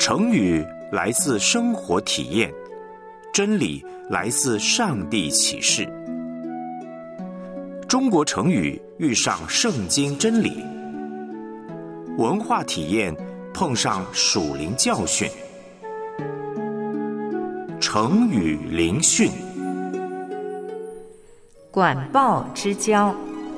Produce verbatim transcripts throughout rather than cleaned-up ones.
成语来自生活体验，真理来自上帝启示。中国成语遇上圣经真理，文化体验碰上属灵教训。成语灵训， 管鲍之交。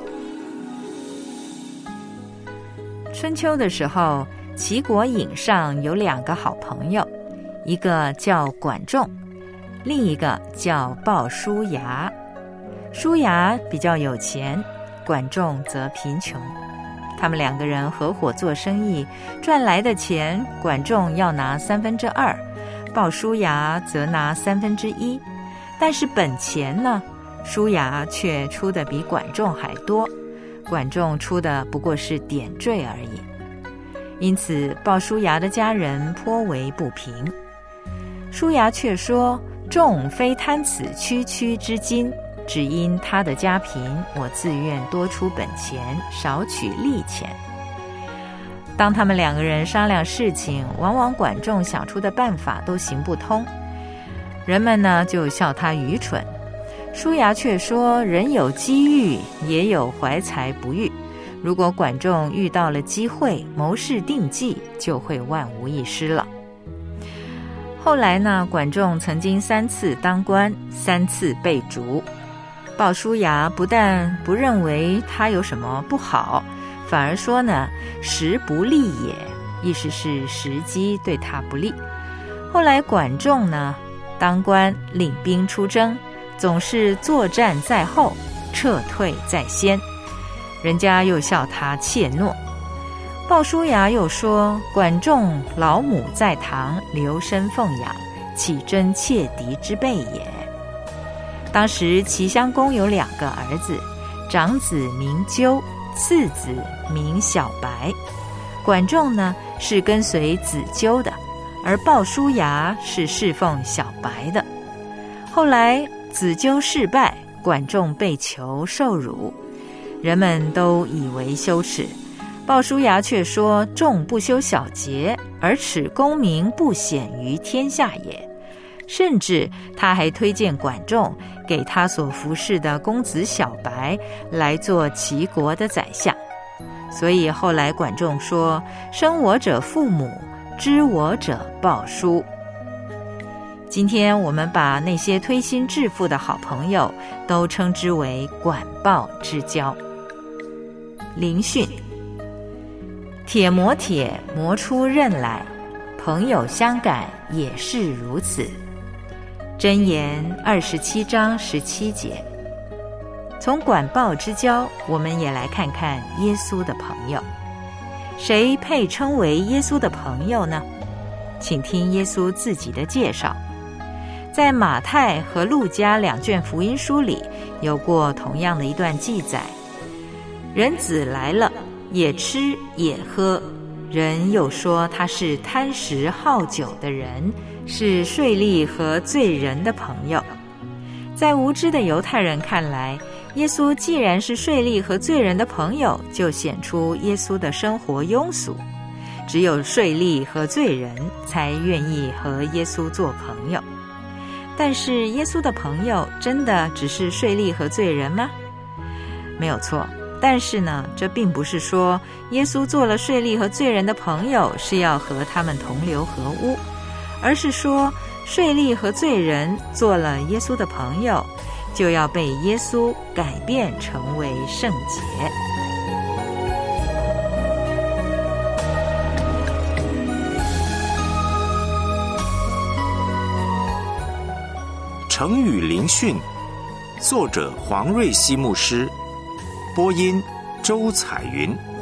春秋的时候，齐国尹上有两个好朋友，一个叫管仲，另一个叫鲍叔牙。叔牙比较有钱，管仲则贫穷。他们两个人合伙做生意，赚来的钱，管仲要拿三分之二，鲍叔牙则拿三分之一。但是本钱呢，叔牙却出的比管仲还多，管仲出的不过是点缀而已。因此鲍叔牙的家人颇为不平。叔牙却说，仲非贪此区区之金，只因他的家贫，我自愿多出本钱，少取利钱。当他们两个人商量事情，往往管仲想出的办法都行不通，人们呢就笑他愚蠢。叔牙却说，人有机遇，也有怀才不遇，如果管仲遇到了机会，谋事定计，就会万无一失了。后来呢，管仲曾经三次当官，三次被逐。鲍叔牙不但不认为他有什么不好，反而说呢，时不利也，意思是时机对他不利。后来管仲呢，当官领兵出征，总是作战在后，撤退在先，人家又笑他怯懦。鲍叔牙又说，管仲老母在堂，留身奉养，岂真切敌之辈也。当时齐襄公有两个儿子，长子名纠，次子名小白。管仲呢是跟随子纠的，而鲍叔牙是侍奉小白的。后来子纠事败，管仲被囚受辱，人们都以为羞耻。鲍叔牙却说，仲不修小节，而耻功名不显于天下也。甚至他还推荐管仲给他所服侍的公子小白来做齐国的宰相。所以后来管仲说，生我者父母，知我者鲍叔。今天我们把那些推心置腹的好朋友都称之为管鲍之交。灵训，铁磨铁，磨出刃来，朋友相感也是如此。箴言二十七章十七节。从管鲍之交，我们也来看看耶稣的朋友。谁配称为耶稣的朋友呢？请听耶稣自己的介绍。在马太和路加两卷福音书里，有过同样的一段记载。人子来了，也吃也喝，人又说他是贪食好酒的人，是税吏和罪人的朋友。在无知的犹太人看来，耶稣既然是税吏和罪人的朋友，就显出耶稣的生活庸俗。只有税吏和罪人才愿意和耶稣做朋友。但是耶稣的朋友真的只是税吏和罪人吗？没有错。但是呢，这并不是说耶稣做了税吏和罪人的朋友是要和他们同流合污，而是说税吏和罪人做了耶稣的朋友，就要被耶稣改变成为圣洁。 成语灵训，作者黄瑞希牧师，播音周彩云。